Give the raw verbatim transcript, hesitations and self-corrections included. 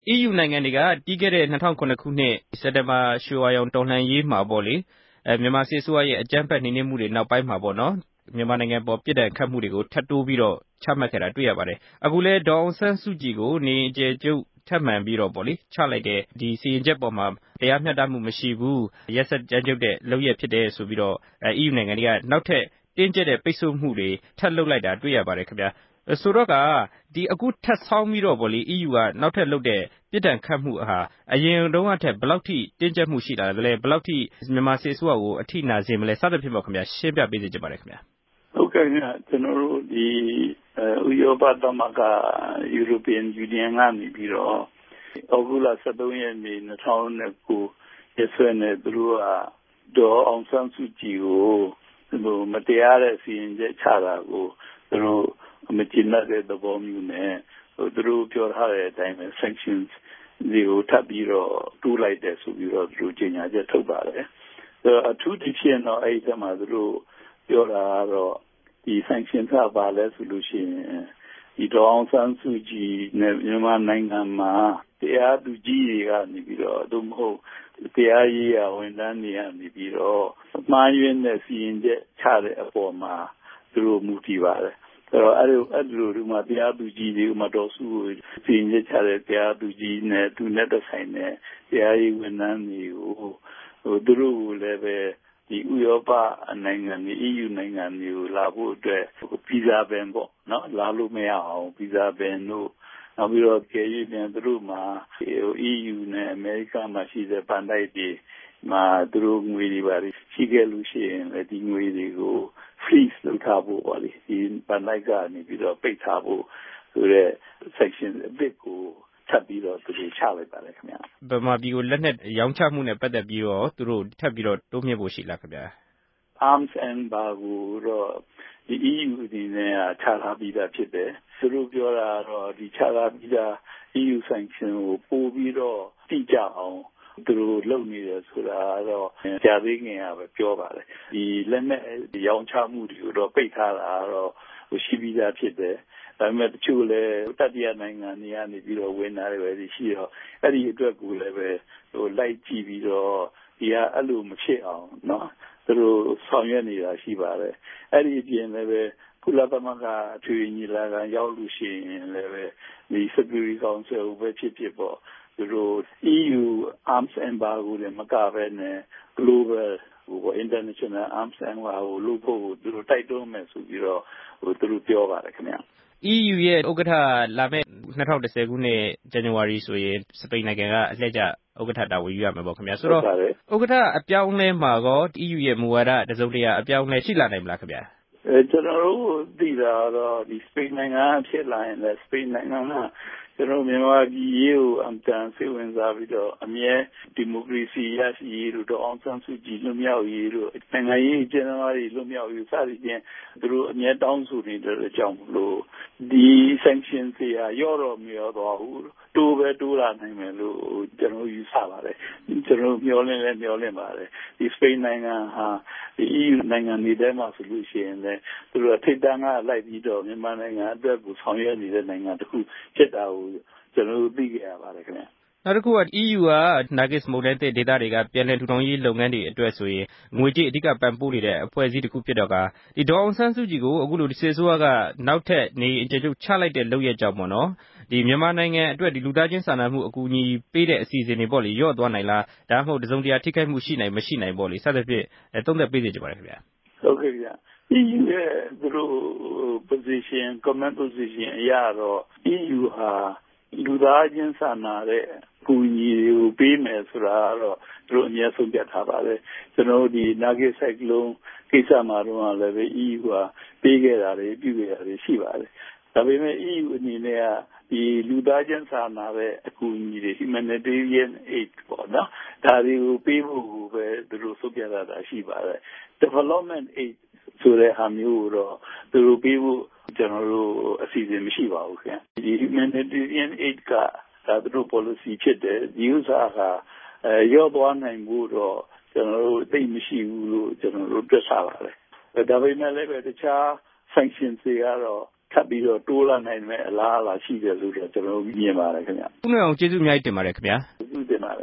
E U နိုင်ငံတွေကပြီးခဲ့တဲ့၂၀၀၇ခုနှစ်စက်တင်ဘာရွှေဝါရောင်တော်လှန်ရေးမှာပေါ့လေအဲမြန်မာစစ်အစိုးရရဲ့အကြမ်းဖက်နှိမ်နင်းမှုတွေနောက်ပိုင်းမှာပေါ့နော်မြန်မာနိုင်ငံပေါ်ပြစ်ဒဏ်ခတ်မှုတွေကိုထပ်တိုးပြီးတော့ချမှတ်ခဲ့တာတွေ့ရပါတယ်အခုလဲဒေါ်အောင်ဆန်းစုကြည်ကိုနေအကျယ်ချုပ်ထပ်မံပြီးတော့ပေါ့လေချလိုက်တဲ့ဒီစီရင်ချက်ပေါ်မှာတရားမျှတမှုမရှိဘူးရက်စက်ကြမ်းကြုတ်တဲ့လုပ်ရက်ဖြစ်တယ်ဆိုပြီးတော့အဲ E U နိုင်ငံတွေကနောက်ထပ်တင်းကျပ်တဲ့ပိတ်ဆို့မှုတွေထပ်လုပ်လိုက်တာတွေ့ရပါတယ်ခင်ဗျာဆိုတော့ကဒီအခုထပ်ဆောင်းပြီးတော့ပေါ့လေ E U ကနောက်ထပ်လုပ်တဲ့ပြစ်ဒဏ်ခတ်မှုဟာအရင်တုန်းကထက်ဘယ်လောက်ထိတင်းကျပ်မှုရှိလာလဲဘယ်လောက်ထိမြန်မာစစ်အစိုးရကိုအထိနာစေမလဲစသဖြင့်ပေါ့ခင်ဗျာရှင်းပြပေးစေချင်ပါတယ်ခင်ဗျာဟုတ်ကဲ့ခင်ဗျာကျွန်တော်တို့ဒီဥရောပသမဂ္ဂ European Union ကနေပြီးတော့ဩဂုတ်လ၁၃ရက်နေ့၂၀၀၉ရက်စွဲနဲ့သူတို့ကဒေါ်အောင်ဆန်းစုကြည်ကိုဟိုမတရားတဲ့စီရင်ချက်ချတာကိုသူတို့မကျေနပ်တဲ့သဘောမျိုးနဲ့ဟိုသူတို့ပြောထားတဲ့အတိုင်းပဲ sanctions တွေကိုထပ်ပြီးတော့တိုးလိုက်တယ်ဆိုပြီးတော့သူတို့ကြေညာချက်ထုတ်ပါတယ်အဲအထူးသဖြင့်တော့အဲ့ဒီမှာသူတို့ပြောတာကတော့ဒီ sanctions ကဘာလဲဆိုလို့ရှိရင်ဒီဒေါ်အောင်ဆန်းစုကြည်နဲ့မြန်မာနိုင်ငံမှာတရားသူကြီးတွေကနေပြီးတော့သို့မဟုတ်တရားရေးရာဝန်ထမ်းတွေကနေပြီးတော့မှားယွင်းတဲ့စီရင်ချက်ချတဲ့အပေါ်မှာသူတို့မူတည်ပါတယ်အဲ့တော့အဲ့လိုအဲ့လိုဒီမှာတရားသူကြီးတွေမှာတော်စုကိုစီရင်ချက်ချတဲ့တရားသူကြီးနဲ့သူနဲ့သက်ဆိုင်တဲ့တရားရေးဝန်ထမ်းတွေကိုဟိုသူတို့ကိုလည်းပဲဒီဥရောပနိုင်ငံတွေ E U နိုင်ငံတွေကိုလာဖို့အတွက်ဗီဇာဘန်ပေါ့နော်လာလို့မရအောင်ဗီဇာဘန်တို့နောက်ပြီးတော့ကြေးပြန်သူတို့မှာ E U နဲ့အမေရိကမှာရှိတဲ့ဗန်ဒိုက်တွေမှာသူတို့ငွေတွေပါရှိခဲ့လို့ရှိရင်လည်းဒီငွေတွေကို freeze လုပ်ထားဖို့ပေါ့လေဒီဗန်ဒိုက်ကနေပြီးတော့ပိတ်ထားဖို့ဆိုတဲ့ section အသစ်ကိုထပ်ပြီးတော့သူတို့ချလိုက်ပါတယ်ခင်ဗျာဗမာပြည်ကိုလက်နက်ရောင်းချမှုနဲ့ပတ်သက်ပြီးတော့သူတို့ထပ်ပြီးတော့တိုးမြင့်ဖို့ရှိလားခင်ဗျာ arms embargo တော့ဒီ E U အနေနဲ့ချထားပြီးသားဖြစ်တယ်သူတို့ပြောတာတော့ဒီချထားပြီးသား E U sanction ကိုပို့ပြီးတော့တိကျအောင်သူတို့လုပ်နေတယ်ဆိုတာတော့ကြာသေးခင်ကပဲပြောပါတယ်ဒီလက်နက်ရောင်းချမှုတွေကိုတော့ပိတ်ထားတာတော့ရှိပြီးသားဖြစ်တယ်ဒါပေမဲ့တချို့လည်းတတိယနိုင်ငံတွေကနေပြီးတော့ဝင်လာတယ်ပဲရှိတော့အဲ့ဒီအတွက်ကိုလည်းပဲဟိုလိုက်ကြည့်ပြီးတော့ဒီကအဲ့လိုမဖြစ်အောင်เนาะသူတို့ဆောင်ရွက်နေတာရှိပါတယ်အဲ့ဒီအပြင်လည်းပဲကုလသမဂ္ဂအထွေထွေညီလာခံရောက်လို့ရှိရင်လည်းပဲဒီ Security Council ပဲဖြစ်ဖြစ်ပေါ့သူတို့ E U arms embargo တွေမကဘဲနဲ့ global ဟို international arms embargo လို့ဖို့သူတို့တိုက်တွန်းမယ်ဆိုပြီးတော့ဟိုသူတို့ပြောပါတယ်ခင်ဗျာ E U ရဲ့ဥက္ကဋ္ဌလာမယ့်၂၀၁၀ခုနှစ်ဇန်နဝါရီဆိုရင်စပိန်နိုင်ငံကအလှည့်ကျဥက္ကဋ္ဌတာဝန်ယူရမှာပေါ့ခင်ဗျာဆိုတော့ဥက္ကဋ္ဌအပြောင်းအလဲမှာကော E U ရဲ့မူဝါဒတစုံတရာအပြောင်းအလဲရှိလာနိုင်မလားခင်ဗျာအဲကျွန်တော်တို့သိတာတော့ဒီစပိန်နိုင်ငံဖြစ်လာရင်လည်းစပိန်နိုင်ငံကကျွန်တော်မြန်မာပြည်ရေးကိုအမှန်စိတ်ဝင်စားပြီးတော့အမြဲဒီမိုကရေစီရရှိရေးတို့အောင်ဆန်းစုကြည်လွတ်မြောက်ရေးတို့နိုင်ငံရေးကျင်းပရေးလွတ်မြောက်ရေးစသဖြင့်သူတို့အမြဲတောင်းဆိုနေတဲ့အကြောင်းမလို့ဒီ sanction တွေဟာရော့တော့မရောတော့ဘူးတိုးပဲတိုးလာနိုင်မယ်လို့ကျွန်တော်ယူဆပါတယ်ကျွန်တော်မျှော်လင့်လဲမျှော်လင့်ပါတယ်ဒီစပိန်နိုင်ငံဟာဒီ E U နိုင်ငံတွေထဲမှာဆိုလို့ရှိရင်လည်းသူတို့ထိပ်တန်းကလိုက်ပြီးတော့မြန်မာနိုင်ငံအတွက်ကိုဆောင်ရွက်နေတဲ့နိုင်ငံတစ်ခုဖြစ်တာကိုကျွန်တော်တို့သိကြရပါတယ်ခင်ဗျနောက်တစ်ခုက E U ကနာဂစ်မုန်တိုင်းဒေသတွေကပြန်လည်ထူထောင်ရေးလုပ်ငန်းတွေအတွက်ဆိုရင်ငွေကြေးအဓိကပံ့ပိုးနေတဲ့အဖွဲ့အစည်းတစ်ခုဖြစ်တော့ကဒီဒေါ်အောင်ဆန်းစုကြည်ကိုအခုလိုဒီစစ်အစိုးရကနောက်ထပ်နေအကျယ်ချုပ်ချလိုက်တဲ့လုပ်ရက်ကြောင့်ပေါ့နော်ဒီမြန်မာနိုင်ငံအတွက်ဒီလူသားချင်းစာနာမှုအကူအညီပေးတဲ့အစီအစဉ်တွေပေါ့လေရော့သွားနိုင်လားဒါမှမဟုတ်တစုံတရာထိခိုက်မှုရှိနိုင်မရှိနိုင်ပေါ့လေစသဖြင့်သုံးသပ်ပေးစေချင်ပါတယ်ခင်ဗျာဟုတ်ကဲ့ဗျာ E U ရဲ့သူတို့ position comment position အရတော့ E U ဟာလူသားချင်းစာနာတဲ့အကူအညီတွေကိုပေးမယ်ဆိုတာကတော့သူတို့အများဆုံးပြထားပါတယ်ကျွန်တော်တို့ဒီနာဂစ်ဆိုင်ကလုန်းကိစ္စမှာတော့လည်းပဲ E U ကပေးခဲ့တာတွေပြုခဲ့တာတွေရှိပါတယ်ဒါပေမဲ့ E U အနေနဲ့ကဒီလူသားချင်းစာနာတဲ့အကူအညီတွေ humanitarian aid ပေါ့နော်ဒါတွေကိုပေးဖို့ပဲသူတို့စုပြတာရှိပါတယ် development aid ဆိုတဲ့ဟာမျိုးတော့သူတို့ပေးဖို့ကျွန်တော်တို့အစီအစဉ်မရှိပါဘူးခင်ဗျဒီ humanitarian aid ကဒါသူတို့ policy ဖြစ်တယ်ဒီဥစ္စာကအဲရော့သွားနိုင်ဖို့တော့ကျွန်တော်တို့သိမရှိဘူးလို့ကျွန်တော်တို့တွက်ဆပါတယ်ဒါပေမဲ့လည်းပဲတခြား sanction တွေကတော့ထပ်ပြီးတော့တိုးလာနိုင်မယ့်အလားအလာရှိတယ်လို့တော့ကျွန်တော်မြင်ပါတယ်ခင်ဗျာဦးနွယ်အောင်ကျေးဇူးအများကြီးတင်ပါတယ်ခင်ဗျာကျေးဇူးတင်ပါတ